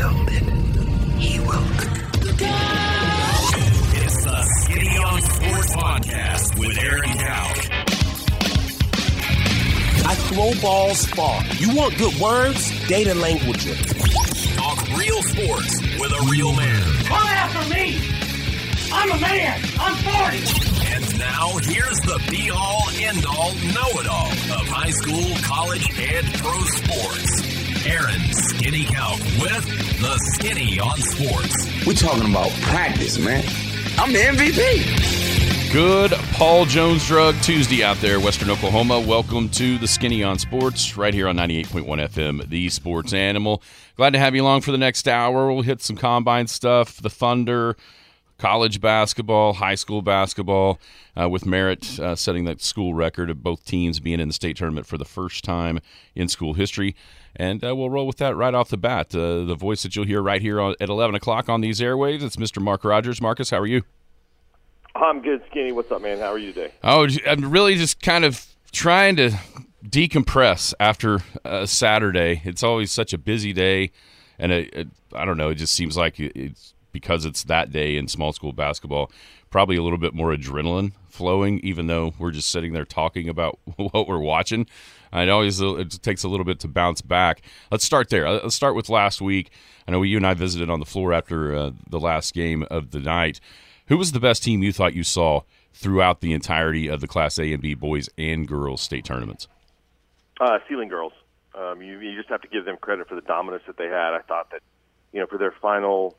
willed it, he will. It's the Skinny on Sports Podcast with Aaron Cowk. I throw balls far. You want good words? Data language. Talk real sports with a real man. Come after me! I'm a man! I'm 40! And now, here's the be-all, end-all, know-it-all of high school, college, and pro sports. Aaron Skinny Cowk with the Skinny on Sports. We're talking about practice, man. I'm the MVP. Good Paul Jones Drug Tuesday out there, Western Oklahoma. Welcome to the Skinny on Sports, right here on 98.1 FM, the Sports Animal. Glad to have you along for the next hour. We'll hit some combine stuff, the Thunder, college basketball, high school basketball, with Merritt setting that school record of both teams being in the state tournament for the first time in school history. And we'll roll with that right off the bat. The voice that you'll hear right here at 11 o'clock on these airwaves, it's Mr. Mark Rogers. Marcus, how are you? I'm good, Skinny. What's up, man? How are you today? Oh, I'm really just kind of trying to decompress after Saturday. It's always such a busy day, and I don't know, it just seems like it's because it's that day in small school basketball, probably a little bit more adrenaline flowing, even though we're just sitting there talking about what we're watching. It takes a little bit to bounce back. Let's start there. Let's start with last week. I know you and I visited on the floor after the last game of the night. Who was the best team you thought you saw throughout the entirety of the Class A and B boys and girls state tournaments? Sealing girls. You just have to give them credit for the dominance that they had. I thought that, for their final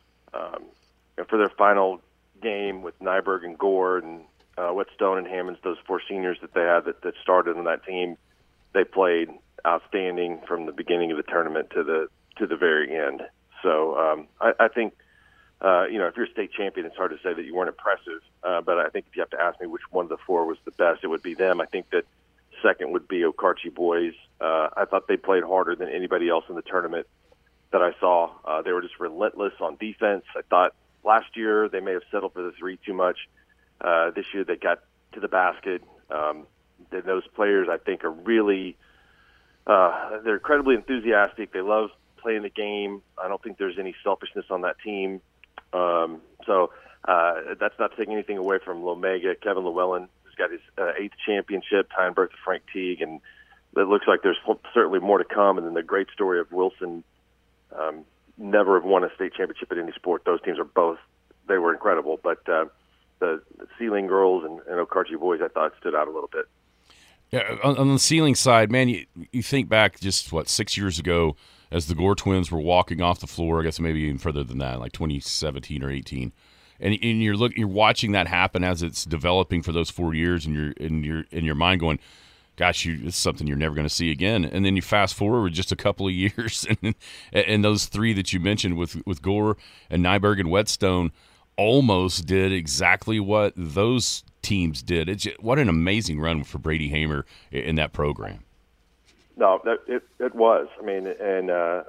game with Nyberg and Gore and Whetstone and Hammonds, those four seniors that they had that started on that team, they played outstanding from the beginning of the tournament to the very end. So I think. If you're a state champion, it's hard to say that you weren't impressive. But I think if you have to ask me which one of the four was the best, it would be them. I think that second would be Okarche boys. I thought they played harder than anybody else in the tournament that I saw. They were just relentless on defense. I thought last year they may have settled for the three too much. This year they got to the basket. Those players, I think, are really they're incredibly enthusiastic. They love playing the game. I don't think there's any selfishness on that team. So that's not taking anything away from Lomega. Kevin Llewellyn has got his eighth championship, tying birth to Frank Teague, and it looks like there's certainly more to come. And then the great story of Wilson never have won a state championship in any sport. Those teams they were incredible. But the Sealing girls and Okarche boys, I thought, stood out a little bit. Yeah, on the Sealing side, man, you think back just, 6 years ago, as the Gore twins were walking off the floor, I guess maybe even further than that, like 2017 or 18, and you're watching that happen as it's developing for those 4 years, and you're in your mind going, "Gosh, it's something you're never going to see again." And then you fast forward just a couple of years, and those three that you mentioned with Gore and Nyberg and Whetstone almost did exactly what those teams did. What an amazing run for Brady Hamer in that program. No, it was. I mean, and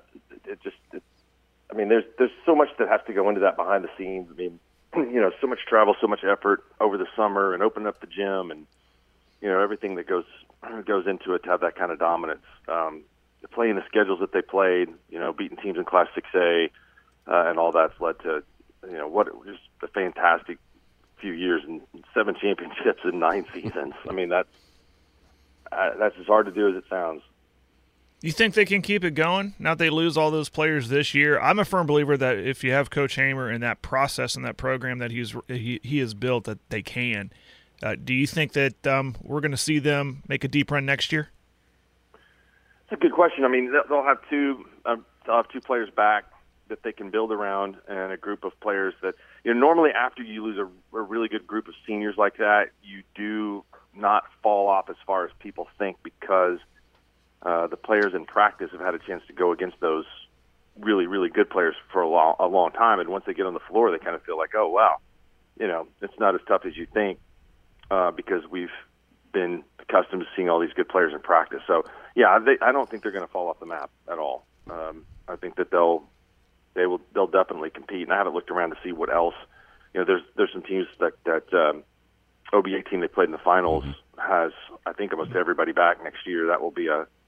there's so much that has to go into that behind the scenes. I mean, so much travel, so much effort over the summer, and opening up the gym, and everything that goes into it to have that kind of dominance. Playing the schedules that they played, beating teams in Class 6A, and all that's led to just a fantastic few years and 7 championships in 9 seasons. I mean, that's as hard to do as it sounds. You think they can keep it going now that they lose all those players this year? I'm a firm believer that if you have Coach Hamer and that process and that program that he has built, that they can. Do you think that we're going to see them make a deep run next year? It's a good question. I mean, they'll have two players back that they can build around, and a group of players that normally after you lose a really good group of seniors like that, you do not fall off as far as people think, because the players in practice have had a chance to go against those really, really good players for a long time. And once they get on the floor, they kind of feel like, oh, wow, it's not as tough as you think, because we've been accustomed to seeing all these good players in practice. So, yeah, I don't think they're going to fall off the map at all. I think that they'll definitely compete. And I haven't looked around to see what else. There's some teams that OBA team they played in the finals has, I think, almost everybody back next year. That will be a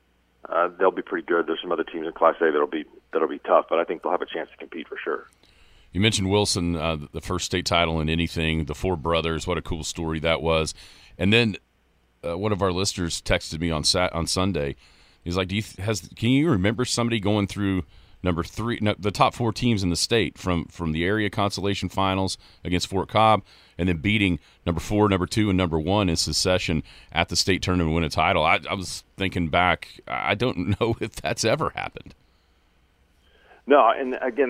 they'll be pretty good. There's some other teams in Class A that'll be tough, but I think they'll have a chance to compete for sure. You mentioned Wilson, the first state title in anything, the four brothers. What a cool story that was. And then one of our listeners texted me on Sunday. He's like, can you remember somebody going through number 3, the top 4 teams in the state from the area consolation finals against Fort Cobb, and then beating number 4, number 2, and number 1 in Secession at the state tournament and win a title? I was thinking back, I don't know if that's ever happened. No, and again,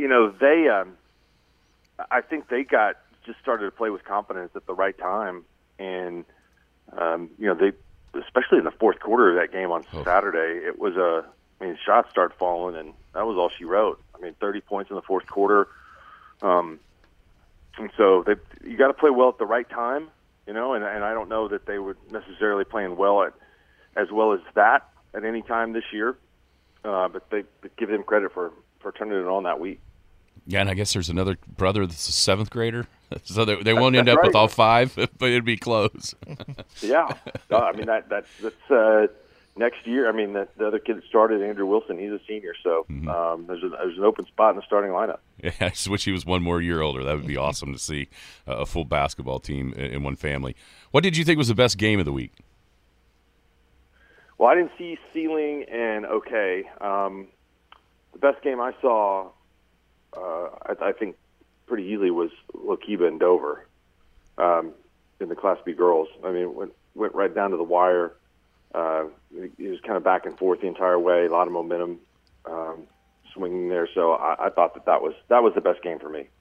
I think they just started to play with confidence at the right time, and they, especially in the fourth quarter of that game on Saturday, it was shots started falling, and that was all she wrote. 30 points in the fourth quarter, and so you got to play well at the right time, and I don't know that they were necessarily playing well as well as that at any time this year, but they give them credit for turning it on that week. Yeah, and I guess there's another brother that's a 7th grader, so they won't end up with all 5, but it'd be close. Yeah, that's next year. The other kid that started, Andrew Wilson, he's a senior, so there's an open spot in the starting lineup. Yeah, I just wish he was one more year older. That would be awesome to see a full basketball team in one family. What did you think was the best game of the week? Well, I didn't see Sealing and OK. The best game I saw, I think, pretty easily was Lokiba and Dover in the Class B girls. Went right down to the wire. It was kind of back and forth the entire way. A lot of momentum swinging there. So I thought that was the best game for me.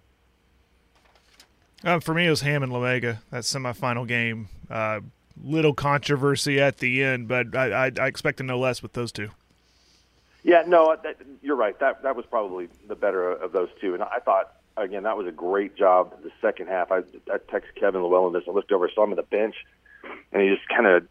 For me, it was Hammond Lomega, that semifinal game. Little controversy at the end, but I expect no less with those two. Yeah, no, you're right. That was probably the better of those two. And I thought, again, that was a great job the second half. I texted Kevin Llewellyn this. I looked over, saw him on the bench, and he just kind of,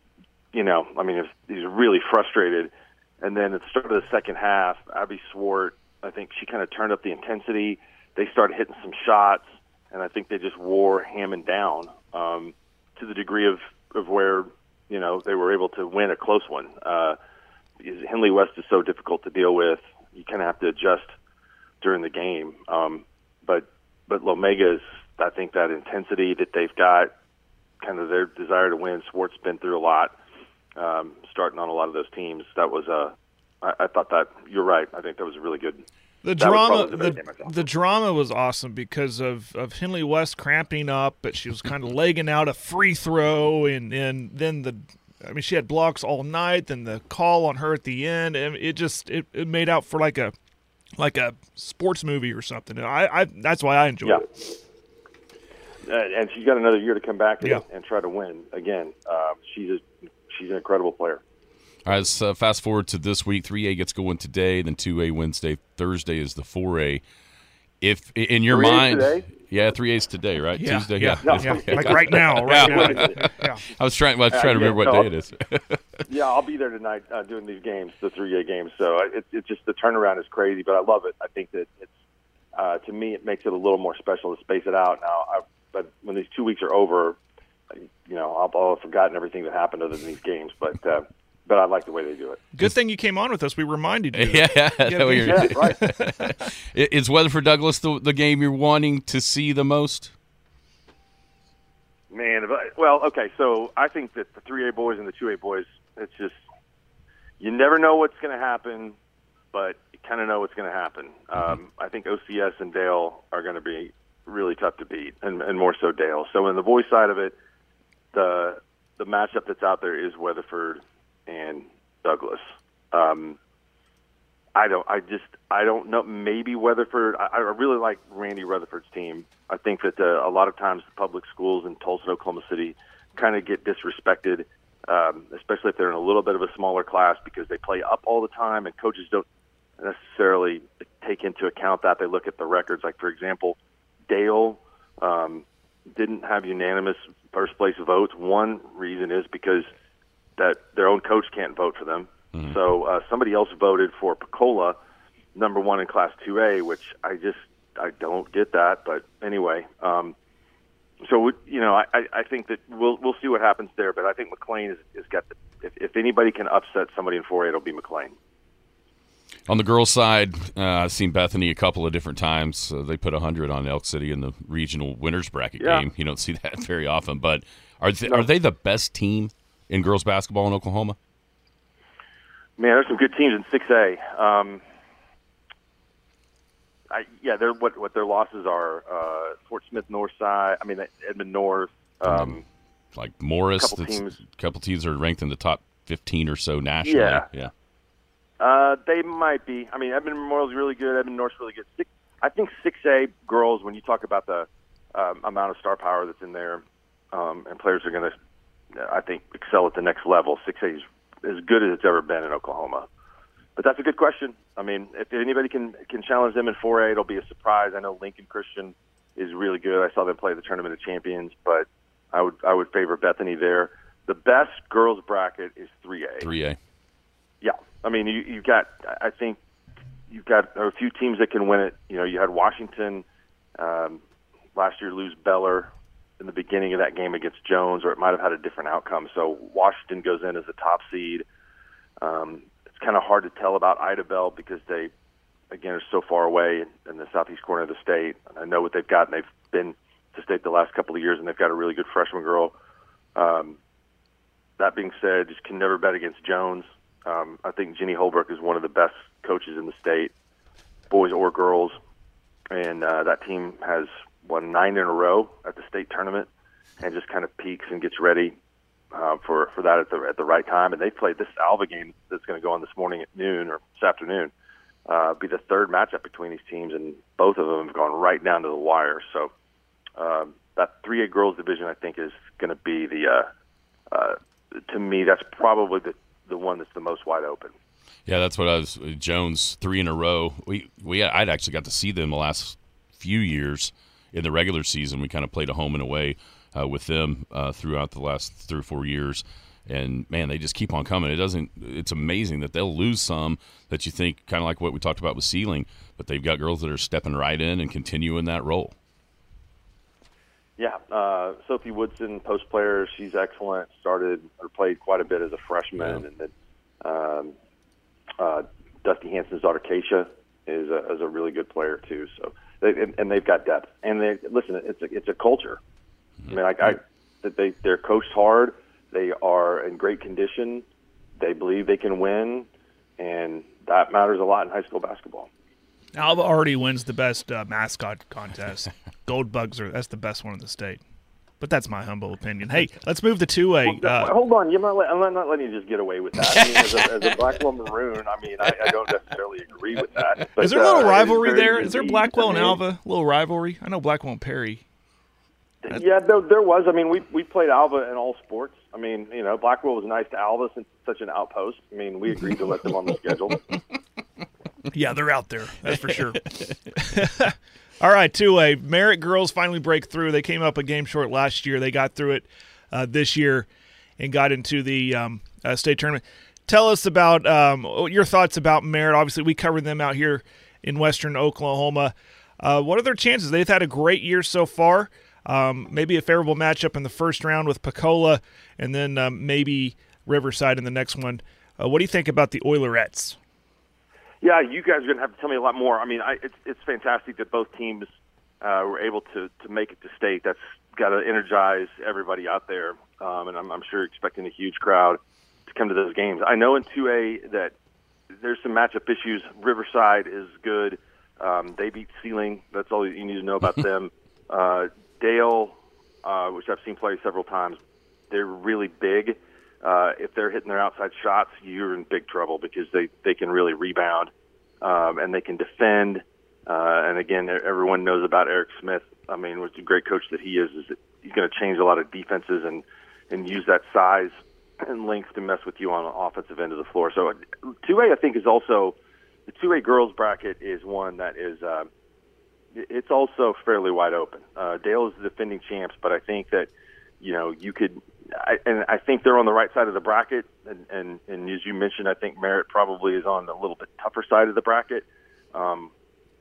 he's really frustrated. And then at the start of the second half, Abby Swart, I think she kind of turned up the intensity. They started hitting some shots, and I think they just wore Hammond down to the degree of where, they were able to win a close one. Henley West is so difficult to deal with. You kind of have to adjust during the game. But Lomega's, I think that intensity that they've got, kind of their desire to win. Swart's been through a lot, starting on a lot of those teams. That was I thought that, you're right. I think that was really good. The drama was awesome because of Henley West cramping up, but she was kind of legging out a free throw, and then she had blocks all night. Then the call on her at the end, and it made out for like a sports movie or something. And that's why I enjoyed it. And she's got another year to come back and try to win again. She's an incredible player. All right, let's fast forward to this week. 3A gets going today, then 2A Wednesday. Thursday is the 4A. If in your mind, today? Yeah, 3A's today, right? Yeah. Tuesday, yeah. Like right now. Yeah. I was trying to remember what day it is. Yeah, I'll be there tonight doing these games, the 3A games. So it's just the turnaround is crazy, but I love it. I think that it's to me it makes it a little more special to space it out now. But when these 2 weeks are over, I'll have forgotten everything that happened other than these games. But I like the way they do it. Good thing you came on with us. We reminded you. Yeah, right. Is Weatherford Douglas the game you're wanting to see the most? Man, well, okay. So I think that the 3A boys and the 2A boys, it's just you never know what's going to happen, but you kind of know what's going to happen. I think OCS and Dale are going to be really tough to beat, and more so Dale. So in the boys side of it, the matchup that's out there is Weatherford and Douglas. I don't know. Maybe Weatherford. I really like Randy Rutherford's team. I think that a lot of times the public schools in Tulsa and Oklahoma City kind of get disrespected, especially if they're in a little bit of a smaller class because they play up all the time and coaches don't necessarily take into account that. They look at the records. Like, for example, Dale didn't have unanimous first place votes. One reason is because that their own coach can't vote for them. Mm-hmm. So somebody else voted for Pecola, number 1 in Class 2A, which I don't get that. But anyway, So I think that we'll see what happens there, but I think McLean has got if anybody can upset somebody in 4A, it'll be McLean. On the girls' side, I've seen Bethany a couple of different times. They put 100 on Elk City in the regional winners bracket game. You don't see that very often, but are they the best team in girls basketball in Oklahoma? Man, there's some good teams in 6A. They're what their losses are. Fort Smith Northside. I mean, Edmond North. Like Morris. Couple teams are ranked in the top 15 or so nationally. Yeah. They might be. I mean, Edmond Memorial's really good. Edmond North's really good. I think 6A girls, when you talk about the amount of star power that's in there, and players are going to, I think, excel at the next level. 6A is as good as it's ever been in Oklahoma. But that's a good question. I mean, if anybody can challenge them in 4A, it'll be a surprise. I know Lincoln Christian is really good. I saw them play the Tournament of Champions, but I would favor Bethany there. The best girls bracket is 3A. 3A. Yeah. I mean, I think you've got a few teams that can win it. You had Washington last year lose Beller in the beginning of that game against Jones, or it might have had a different outcome. So Washington goes in as a top seed. It's kind of hard to tell about Idabel because they, again, are so far away in the southeast corner of the state. I know what they've got, and they've been to state the last couple of years, and they've got a really good freshman girl. That being said, just can never bet against Jones. I think Jenny Holbrook is one of the best coaches in the state, boys or girls, and that team has won 9 in a row at the state tournament, and just kind of peaks and gets ready for that at the right time. And they played this Alva game that's going to go on this morning at noon or this afternoon. Be the third matchup between these teams, and both of them have gone right down to the wire. So that 3A girls division, I think, is going to be to me, that's probably the one that's the most wide open. Yeah, that's what I was. Jones 3 in a row. I'd actually got to see them the last few years in the regular season. We kind of played a home and away with them throughout the last 3 or 4 years, and man, they just keep on coming. It's amazing that they'll lose some that you think kind of like what we talked about with Sealing, but they've got girls that are stepping right in and continuing that role. Yeah, Sophie Woodson, post player, she's excellent. Played quite a bit as a freshman, and then Dusty Hansen's daughter Keisha is a really good player too. So they've got depth, and it's a culture. I mean, they're coached hard. They are in great condition. They believe they can win, and that matters a lot in high school basketball. Alva already wins the best mascot contest. Gold Bugs that's the best one in the state. But that's my humble opinion. Hey, let's move to 2A. Hold on, I'm not letting you just get away with that. I mean, as a Blackwell Maroon, I don't necessarily agree with that. But, is there a little rivalry there? Is there Blackwell and Alva? A little rivalry? I know Blackwell and Perry. Yeah, there was. I mean, we played Alva in all sports. I mean, Blackwell was nice to Alva since it's such an outpost. I mean, we agreed to let them on the schedule. Yeah, they're out there. That's for sure. All right, 2A. Merritt girls finally break through. They came up a game short last year. They got through it this year and got into the state tournament. Tell us about your thoughts about Merritt. Obviously, we covered them out here in western Oklahoma. What are their chances? They've had a great year so far. Maybe a favorable matchup in the first round with Pecola, and then maybe Riverside in the next one. What do you think about the Oilerettes? Yeah, you guys are going to have to tell me a lot more. I mean, it's fantastic that both teams were able to make it to state. That's got to energize everybody out there, and I'm sure expecting a huge crowd to come to those games. I know in 2A that there's some matchup issues. Riverside is good. They beat Sealing. That's all you need to know about them. Dale, which I've seen play several times, they're really big. If they're hitting their outside shots, you're in big trouble because they can really rebound and they can defend. And again, everyone knows about Eric Smith. I mean, what's a great coach that he is that he's going to change a lot of defenses and use that size and length to mess with you on the offensive end of the floor. So 2A, I think, is also the 2A girls bracket is one that is it's also fairly wide open. Dale is the defending champs, but I think that you could. I think they're on the right side of the bracket, and as you mentioned, I think Merritt probably is on a little bit tougher side of the bracket.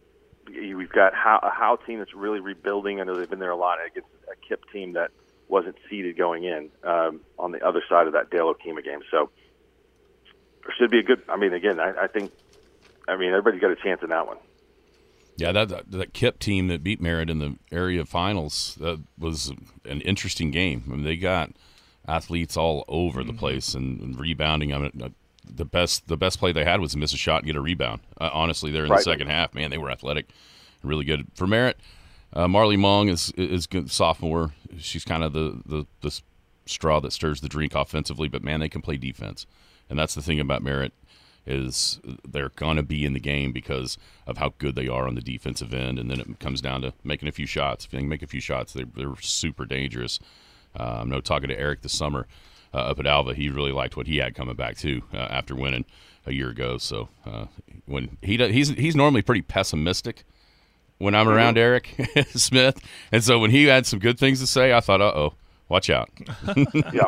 We've got a Howe team that's really rebuilding. I know they've been there a lot against a KIPP team that wasn't seeded going in on the other side of that Dale Okema game. So there should be a good – I mean, again, I think – everybody's got a chance in that one. Yeah, that KIPP team that beat Merritt in the area finals was an interesting game. I mean, they got athletes all over the place and rebounding. I mean, the best play they had was to miss a shot and get a rebound. Honestly, there in the second half, man, they were athletic, really good. For Merritt, Marley Mong is good, sophomore. She's kind of the straw that stirs the drink offensively, but man, they can play defense, and that's the thing about Merritt is they're gonna be in the game because of how good they are on the defensive end, and then it comes down to making a few shots. If they can make a few shots, they're super dangerous. I know talking to Eric this summer up at Alva, he really liked what he had coming back too after winning a year ago. So when he's normally pretty pessimistic when I'm around Eric Smith, and so when he had some good things to say, I thought, uh-oh, watch out. Yeah.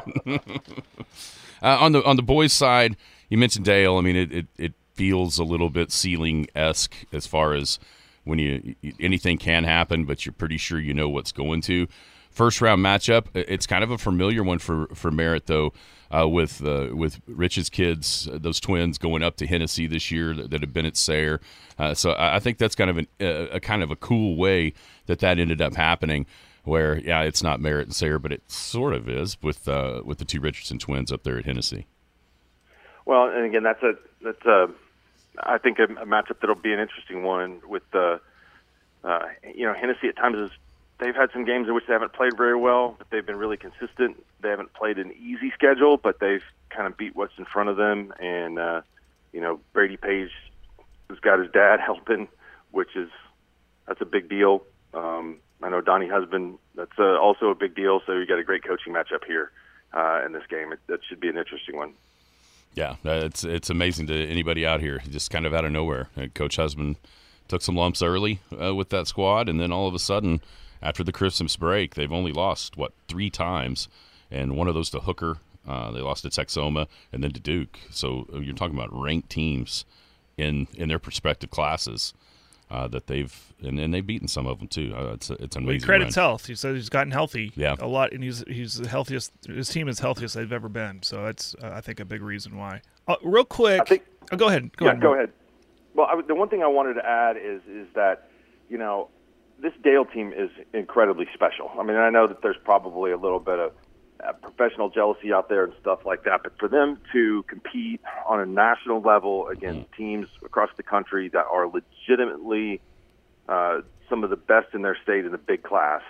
On the boys' side, you mentioned Dale. I mean, it feels a little bit ceiling-esque as far as when anything can happen, but you're pretty sure you know what's going to. First-round matchup, it's kind of a familiar one for Merritt, though, with Rich's kids, those twins going up to Hennessy this year that have been at Sayre. So I think that's kind of a kind of a cool way that ended up happening, where, yeah, it's not Merritt and Sayre, but it sort of is with the two Richardson twins up there at Hennessy. Well, and again, that's I think a matchup that'll be an interesting one with Hennessy at times they've had some games in which they haven't played very well, but they've been really consistent. They haven't played an easy schedule, but they've kind of beat what's in front of them. And, Brady Page has got his dad helping, that's a big deal. I know Donnie Husband, that's also a big deal. So you got a great coaching matchup here in this game. That should be an interesting one. Yeah, it's amazing to anybody out here, just kind of out of nowhere. Coach Husband took some lumps early with that squad, and then all of a sudden, after the Christmas break, they've only lost, 3 times, and one of those to Hooker. They lost to Texoma and then to Duke. So you're talking about ranked teams in their respective classes that they've beaten some of them too. It's amazing. He credits health. He said he's gotten healthy a lot, and he's the healthiest. His team is healthiest they've ever been. So that's I think a big reason why. Real quick, go ahead. Go ahead. Well, the one thing I wanted to add is that this Dale team is incredibly special. I mean, I know that there's probably a little bit of professional jealousy out there and stuff like that, but for them to compete on a national level against teams across the country that are legitimately some of the best in their state in the big class,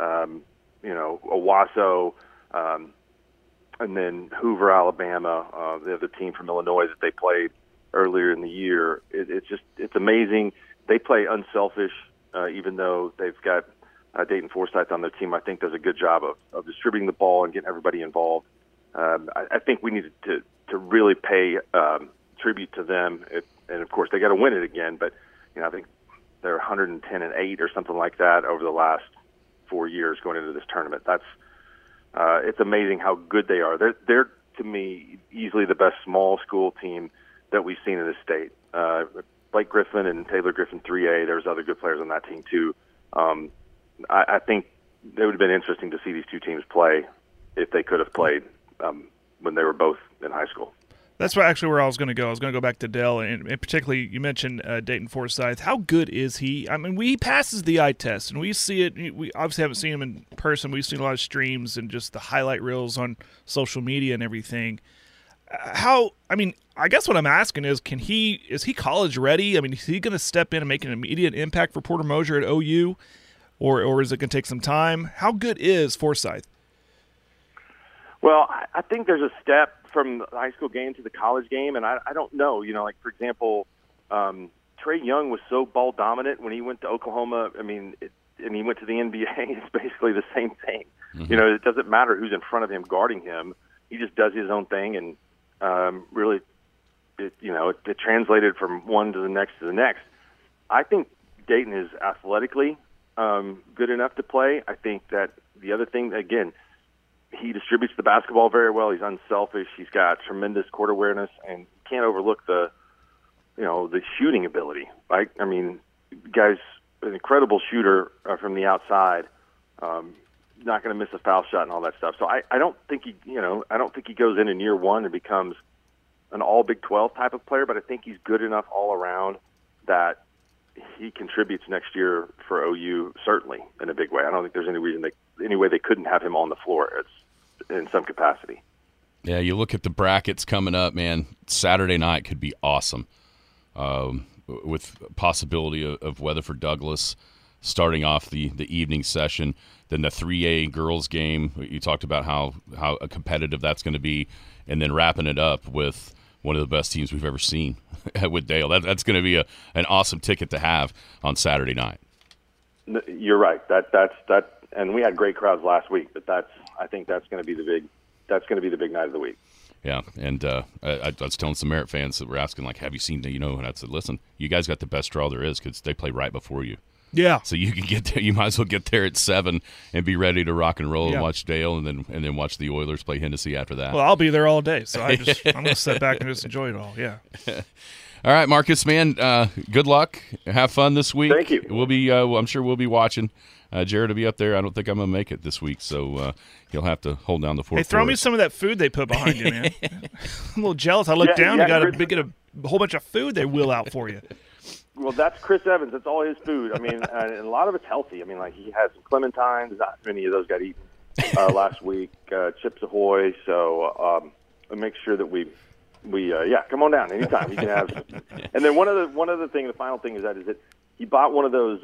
Owasso, and then Hoover, Alabama, the other team from Illinois that they played earlier in the year, it's amazing. They play unselfish. Even though they've got Dayton Forsyth on their team, I think does a good job of distributing the ball and getting everybody involved. I think we need to really pay tribute to them. And, of course, they got to win it again. But, I think they're 110-8 or something like that over the last 4 years going into this tournament. It's amazing how good they are. They're, to me, easily the best small school team that we've seen in this state. Blake Griffin and Taylor Griffin 3A. There's other good players on that team too. I think it would have been interesting to see these two teams play if they could have played when they were both in high school. That's actually where I was going to go. I was going to go back to Dell, and particularly you mentioned Dayton Forsyth. How good is he? I mean, he passes the eye test, and we see it. We obviously haven't seen him in person. We've seen a lot of streams and just the highlight reels on social media and everything. I guess what I'm asking is, is he college ready? I mean, is he going to step in and make an immediate impact for Porter Moser at OU, or is it going to take some time? How good is Forsyth? Well, I think there's a step from the high school game to the college game, and I don't know. Like, for example, Trey Young was so ball dominant when he went to Oklahoma. I mean, and he went to the NBA. It's basically the same thing. Mm-hmm. It doesn't matter who's in front of him guarding him. He just does his own thing, and really, it translated from one to the next. I think Dayton is athletically good enough to play. I think that the other thing, again, he distributes the basketball very well. He's unselfish. He's got tremendous court awareness, and you can't overlook the shooting ability. Right? I mean, guys an incredible shooter from the outside. Not going to miss a foul shot and all that stuff. So I don't think he goes in year one and becomes an all Big 12 type of player, but I think he's good enough all around that he contributes next year for OU, certainly in a big way. I don't think there's any way they couldn't have him on the floor. It's in some capacity. Yeah, you look at the brackets coming up, man. Saturday night could be awesome, with possibility of Weatherford Douglas starting off the evening session. Then the 3A girls game. You talked about how competitive that's going to be, and then wrapping it up with one of the best teams we've ever seen with Dale. That's going to be an awesome ticket to have on Saturday night. You're right. That, and we had great crowds last week, but I think that's going to be the big night of the week. Yeah, and I was telling some Merit fans that were asking, like, have you seen and I said, listen, you guys got the best draw there is because they play right before you. Yeah. So you can get there. You might as well get there at 7 and be ready to rock and roll and watch Dale, and then watch the Oilers play Hennessy after that. Well, I'll be there all day, so I'm going to sit back and just enjoy it all. Yeah. All right, Marcus, man. Good luck. Have fun this week. Thank you. We'll be. I'm sure we'll be watching. Jared will be up there. I don't think I'm going to make it this week, so he'll have to hold down the fort. Hey, throw me some of that food they put behind you, man. I'm a little jealous. I look down and get a whole bunch of food they wheel out for you. Well, that's Chris Evans. That's all his food. I mean, and a lot of it's healthy. I mean, like he had some clementines. Not many of those got eaten last week. Chips Ahoy. So we'll make sure that we come on down anytime. You can have. And then one other thing. The final thing is that he bought one of those,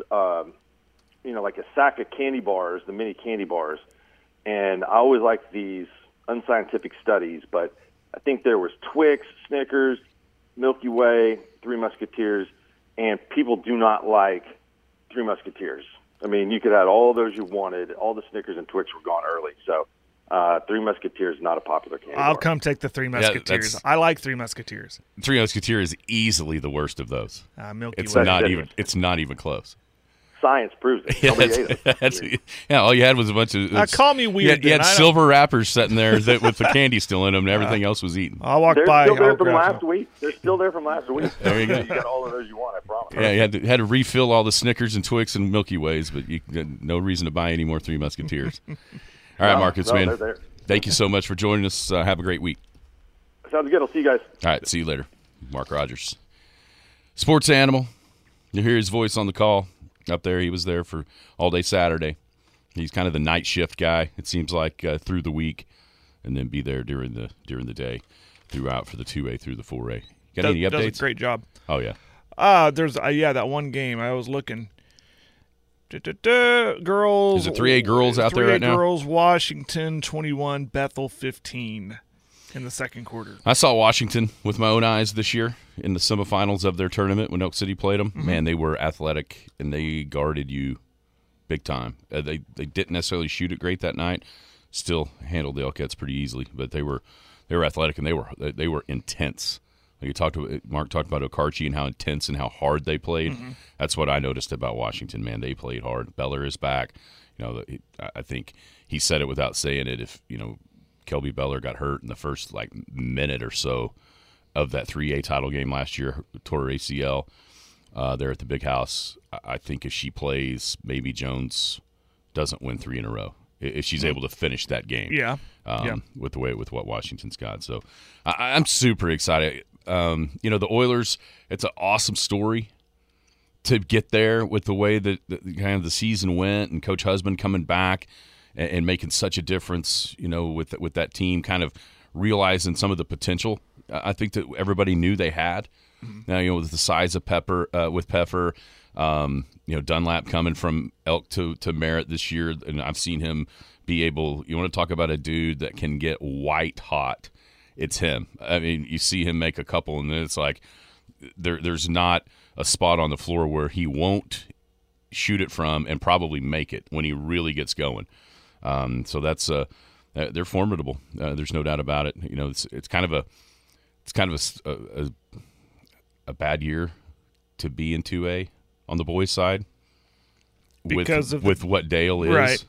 like a sack of candy bars, the mini candy bars. And I always like these unscientific studies, but I think there was Twix, Snickers, Milky Way, Three Musketeers. And people do not like Three Musketeers. I mean, you could have all those you wanted. All the Snickers and Twix were gone early. So Three Musketeers is not a popular candy I'll bar. come take the Three Musketeers. I like Three Musketeers. Three Musketeers is easily the worst of those. Milky It's Way. It's not even close. Science proves it. Nobody ate them. All you had was a bunch of. Call me weird. You had silver wrappers sitting there with the candy still in them, and everything else was eaten. I'll walk They're by. still there I'll from grab last week. They're still there from last week. There you go. You got all of those you want, I promise. Yeah, you had to refill all the Snickers and Twix and Milky Ways, but you had no reason to buy any more Three Musketeers. All right, Marcus, man. Thank you so much for joining us. Have a great week. Sounds good. I'll see you guys. All right, see you later. Mark Rogers. Sports Animal. You hear his voice on the call up there. He was there for all day Saturday. He's kind of the night shift guy, it seems like, through the week, and then be there during the day throughout for the 2A through the 4A. Got any updates? Does a great job. Oh, yeah. There's that one game I was looking. Girls. Is it 3A girls out there right now? 3A girls, Washington 21, Bethel 15 in the second quarter. I saw Washington with my own eyes this year in the semifinals of their tournament when Oak City played them. Mm-hmm. Man, they were athletic, and they guarded you big time. They didn't necessarily shoot it great that night. Still handled the Elkettes pretty easily, but they were athletic, and they were intense. Like Mark talked about Okarche and how intense and how hard they played. Mm-hmm. That's what I noticed about Washington. Man, they played hard. Beller is back. I think he said it without saying it. If Kelby Beller got hurt in the first minute or so of that 3A title game last year, tore her ACL there at the Big House. I think if she plays, maybe Jones doesn't win 3 in a row. If she's able to finish that game, with what Washington's got. So I'm super excited. The Oilers, it's an awesome story to get there with the way that kind of the season went, and Coach Husband coming back and making such a difference, with that team, kind of realizing some of the potential I think that everybody knew they had. Mm-hmm. Now, with the size of Pepper, Dunlap coming from Elk to Merritt this year, and I've seen him be able. You want to talk about a dude that can get white hot? It's him. I mean, you see him make a couple, and then it's like there's not a spot on the floor where he won't shoot it from and probably make it when he really gets going. So that's they're formidable. There's no doubt about it. It's kind of a bad year to be in 2A on the boys' side because with what Dale is, right?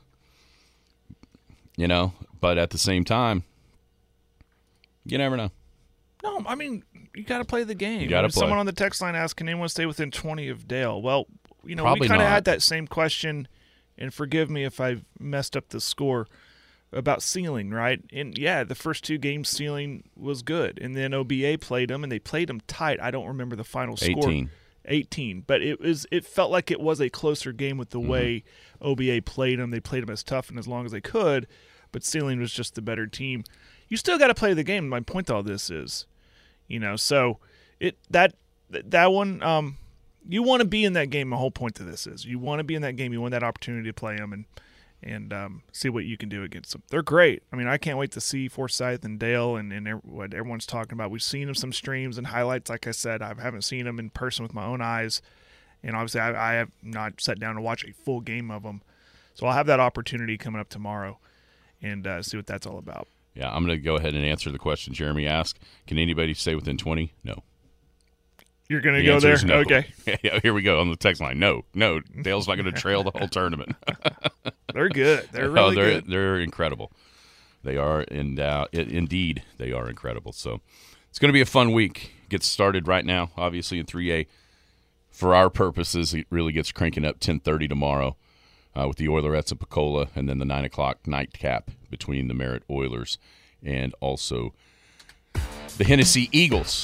But at the same time, you never know. No, I mean, you got to play the game. You got to play. Someone on the text line asked, can anyone stay within 20 of Dale? Well, we Probably kind of not. had that same question, and forgive me if I messed up the score, about ceiling, right? And yeah, the first 2 games ceiling was good, and then OBA played them, and they played them tight. I don't remember the final score. 18, but it felt like it was a closer game with the way OBA played them. They played them as tough and as long as they could, but ceiling was just the better team. You still got to play the game. My point to all this is, so that one, you want to be in that game. My whole point to this is you want to be in that game. You want that opportunity to play them and see what you can do against them. They're great. I mean, I can't wait to see Forsyth and Dale and what everyone's talking about. We've seen them some streams and highlights. Like I said, I haven't seen them in person with my own eyes, and obviously I have not sat down to watch a full game of them. So I'll have that opportunity coming up tomorrow and see what that's all about. Yeah, I'm going to go ahead and answer the question Jeremy asked. Can anybody stay within 20? No. You're going to The go answer there? is no. Okay. Yeah, here we go on the text line. No, Dale's not going to trail the whole tournament. They're good. They're really good. They're incredible. They are, indeed, they are incredible. So it's going to be a fun week. Gets started right now, obviously, in 3A. For our purposes, it really gets cranking up 10:30 tomorrow with the Oilerettes of Pecola, and then the 9 o'clock nightcap between the Merritt Oilers and also the Hennessy Eagles.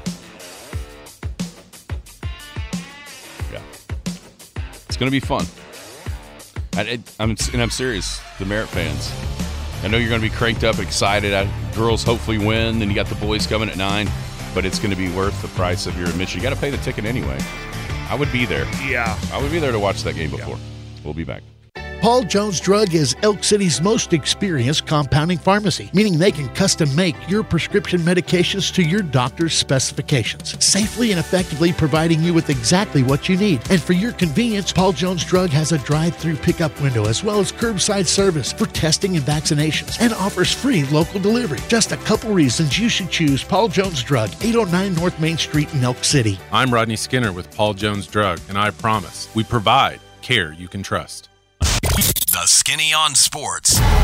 It's going to be fun. I'm serious. The Merritt fans, I know you're going to be cranked up, excited. Girls hopefully win, then you got the boys coming at 9, but it's going to be worth the price of your admission. You got to pay the ticket anyway. I would be there. Yeah. I would be there to watch that game before. We'll be back. Paul Jones Drug is Elk City's most experienced compounding pharmacy, meaning they can custom make your prescription medications to your doctor's specifications, safely and effectively providing you with exactly what you need. And for your convenience, Paul Jones Drug has a drive-through pickup window as well as curbside service for testing and vaccinations, and offers free local delivery. Just a couple reasons you should choose Paul Jones Drug, 809 North Main Street in Elk City. I'm Rodney Skinner with Paul Jones Drug, and I promise we provide care you can trust. The Skinny on Sports. All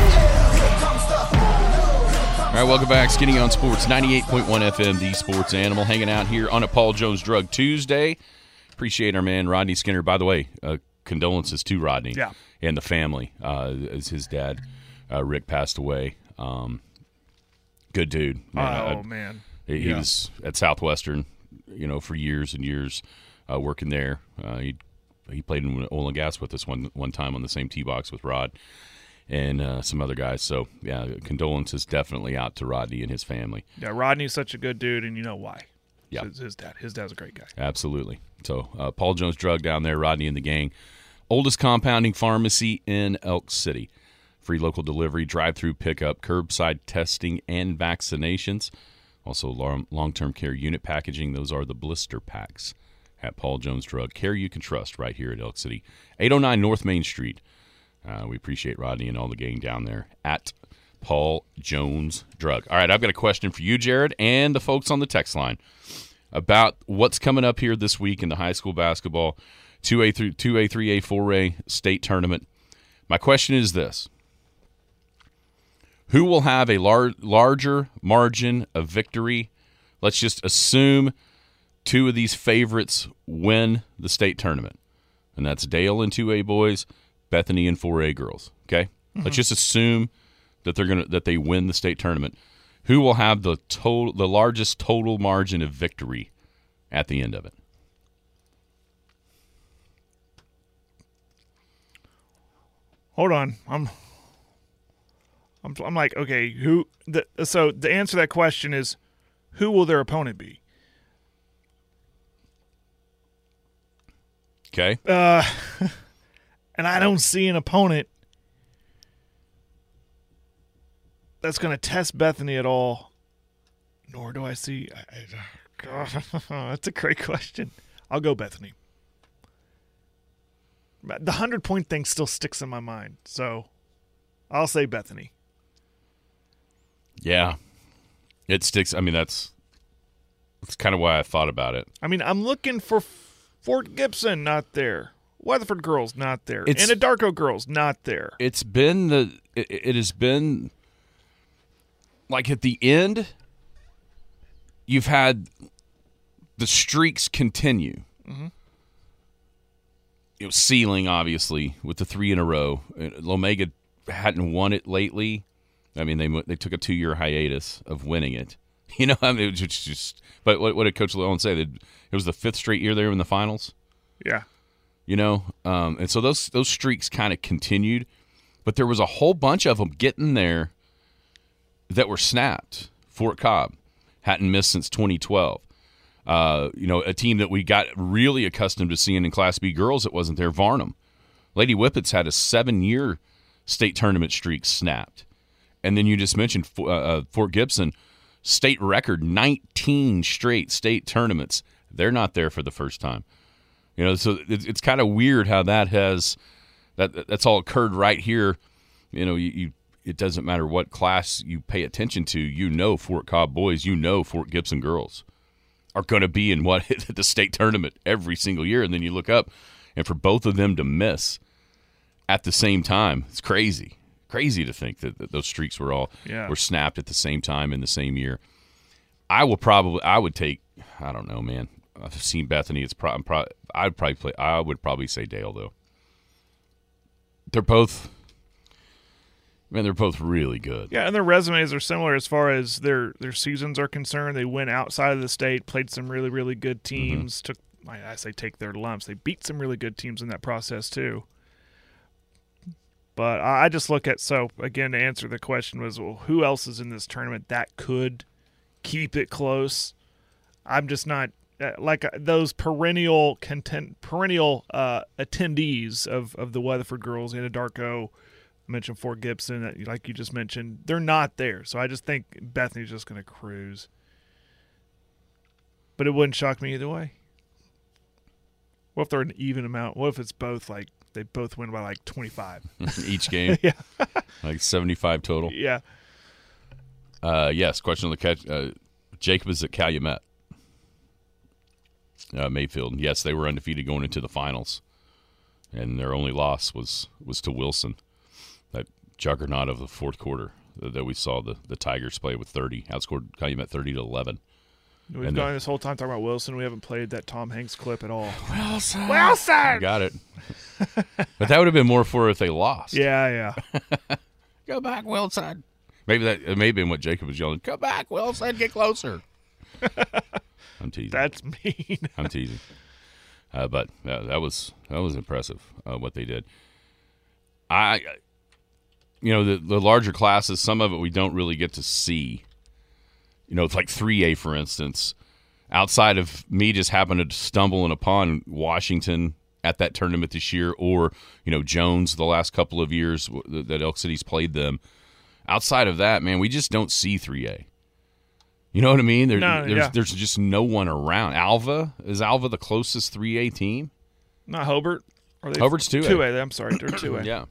right, welcome back. Skinny on Sports, 98.1 FM, the Sports Animal, hanging out here on a Paul Jones Drug Tuesday. Appreciate our man, Rodney Skinner. By the way, condolences to Rodney and the family as his dad, Rick, passed away. Good dude. Man. He was at Southwestern, for years and years, working there. He played in oil and gas with us one time on the same tee box with Rod and some other guys. So, yeah, condolences definitely out to Rodney and his family. Yeah, Rodney's such a good dude, and you know why. Yeah. His dad's a great guy. Absolutely. So, Paul Jones Drug down there, Rodney and the gang. Oldest compounding pharmacy in Elk City. Free local delivery, drive-through pickup, curbside testing, and vaccinations. Also, long-term care unit packaging. Those are the blister packs at Paul Jones Drug. Care you can trust right here at Elk City. 809 North Main Street. We appreciate Rodney and all the gang down there at Paul Jones Drug. All right, I've got a question for you, Jared, and the folks on the text line about what's coming up here this week in the high school basketball 2A, 3A, 4A state tournament. My question is this. Who will have a larger margin of victory? Let's just assume 2 of these favorites win the state tournament, and that's Dale and 2A boys, Bethany and 4A girls. Okay, Let's just assume that they win the state tournament. Who will have the largest total margin of victory at the end of it? Hold on, I'm like, okay, so the answer to that question is, who will their opponent be? Okay. And I don't see an opponent that's going to test Bethany at all, nor do I see. God, that's a great question. I'll go Bethany. The 100-point thing still sticks in my mind, so I'll say Bethany. Yeah, it sticks. I mean, that's kind of why I thought about it. I mean, I'm looking for Fort Gibson, not there. Weatherford girls, not there. Anadarko girls, not there. It has been like at the end, you've had the streaks continue. Mm-hmm. ceiling, obviously, with the 3 in a row. Lomega hadn't won it lately. I mean, they took a 2-year hiatus of winning it. You know, I mean, it's just. But what did Coach Leone say? That it was the 5th straight year they were in the finals. Yeah. You know, and so those streaks kind of continued, but there was a whole bunch of them getting there that were snapped. Fort Cobb hadn't missed since 2012. You know, a team that we got really accustomed to seeing in Class B girls that wasn't there, Varnum. Lady Whippets had a 7-year state tournament streak snapped. And then you just mentioned Fort Gibson, state record, 19 straight state tournaments. They're not there for the first time. You know, so it's kind of weird how that's all occurred right here. You know, it doesn't matter what class you pay attention to. You know, Fort Cobb boys, you know, Fort Gibson girls are going to be in the state tournament every single year. And then you look up, and for both of them to miss at the same time, it's crazy. Crazy to think that those streaks were snapped at the same time in the same year. I would take, I don't know, man. I've seen Bethany. I would probably say Dale, though. They're both really good. Yeah, and their resumes are similar as far as their seasons are concerned. They went outside of the state, played some really, really good teams. Take their lumps. They beat some really good teams in that process too. But I just look at, so again, to answer the question was, well, who else is in this tournament that could keep it close? I'm just not like those perennial attendees of the Weatherford girls. Anna Darko, I mentioned Fort Gibson, like you just mentioned. They're not there, so I just think Bethany's just going to cruise. But it wouldn't shock me either way. What if they're an even amount? What if it's both like they both win by like 25 each game? Yeah, like 75 total. Yeah. Yes. Question on the catch. Jacob is at Calumet. Mayfield. Yes, they were undefeated going into the finals, and their only loss was to Wilson, that juggernaut of the fourth quarter that we saw the Tigers play with 30, outscored Calumet 30-11. We've gone this whole time talking about Wilson. We haven't played that Tom Hanks clip at all. Wilson! You got it. But that would have been more for if they lost. Yeah. Go back, Wilson. Maybe it may have been what Jacob was yelling. Go back, Wilson. Get closer. I'm teasing. That's mean. I'm teasing. But that was impressive what they did. The larger classes, some of it we don't really get to see. You know, it's like 3A, for instance. Outside of me just happened to stumble upon Washington at that tournament this year, or, you know, Jones the last couple of years that Elk City's played them. Outside of that, man, we just don't see 3A. You know what I mean? There's just no one around. Is Alva the closest 3A team? Not Hobart. Hobart's 2A. 2A, I'm sorry. They're 2A. Yeah.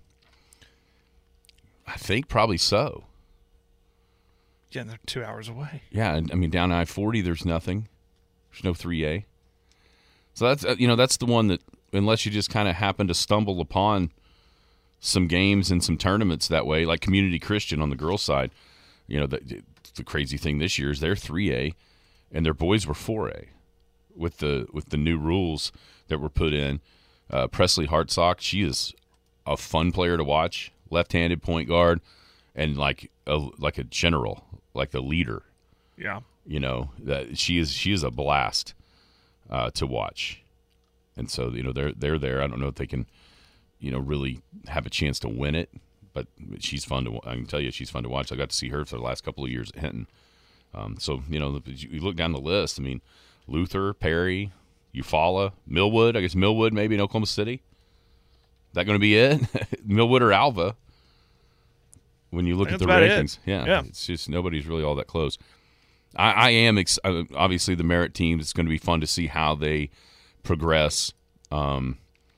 I think probably so. Yeah, and they're 2 hours away. Yeah, I mean, down I-40, there's nothing. There's no 3A. So that's the one that, unless you just kind of happen to stumble upon some games and some tournaments that way, like Community Christian on the girls' side, you know, the crazy thing this year is they're 3A and their boys were 4A with the new rules that were put in. Presley Hartsock, she is a fun player to watch, left-handed point guard, and like a general, like the leader. Yeah. You know, that she is a blast to watch. And so, you know, they're there. I don't know if they can, you know, really have a chance to win it, but she's fun to. I can tell you, she's fun to watch. I got to see her for the last couple of years at Hinton. So, you know, you look down the list. I mean, Luther, Perry, Eufaula, Millwood. I guess Millwood maybe in Oklahoma City. Is that going to be it? Millwood or Alva? When you look at the rankings, yeah, it's just nobody's really all that close. I am obviously the merit teams. It's going to be fun to see how they progress. But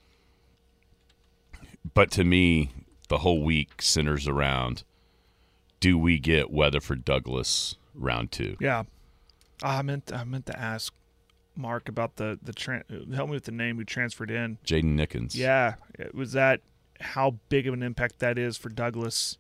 to me, the whole week centers around: do we get Weatherford Douglas round 2? Yeah, I meant to ask Mark about the help me with the name who transferred in. Jaden Nickens. Yeah, was that how big of an impact that is for Douglas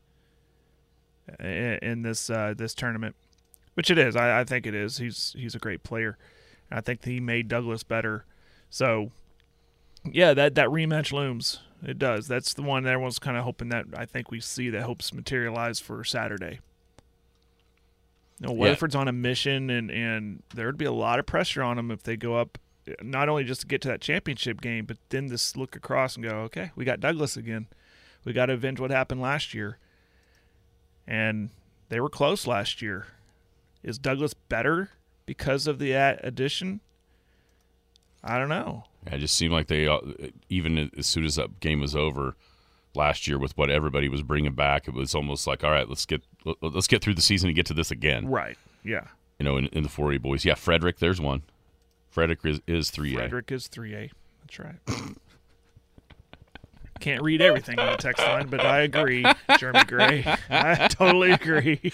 in this tournament? Which it is. I think it is. He's a great player. And I think he made Douglas better. So Yeah, that rematch looms. It does. That's the one that everyone's kind of hoping that I think we see that hopes materialize for Saturday. Weatherford's on a mission, and there would be a lot of pressure on them if they go up, not only just to get to that championship game, but then just look across and go, okay, we got Douglas again. We got to avenge what happened last year. And they were close last year. Is Douglas better because of the addition? I don't know. It just seemed like they, even as soon as that game was over last year with what everybody was bringing back, it was almost like, all right, let's get through the season and get to this again. Right, yeah. In the 4A boys. Yeah, Frederick, there's one. Frederick is 3A. Frederick is 3A. That's right. Can't read everything on the text line, but I agree, Jeremy Gray. I totally agree.